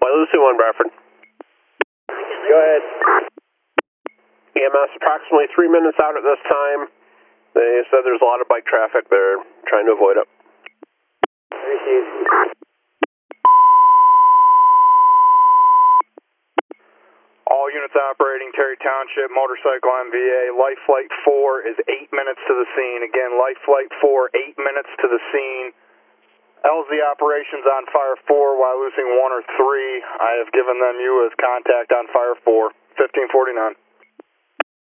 Wailusi 1 Bradford. Go ahead. EMS approximately 3 minutes out at this time. They said there's a lot of bike traffic. They're trying to avoid it. Received. All units operating Terry Township, motorcycle MVA. Life Flight 4 is 8 minutes to the scene. Again, Life Flight 4, 8 minutes to the scene. LZ operations on Fire 4 while losing 1 or 3. I have given them you as contact on Fire 4, 1549.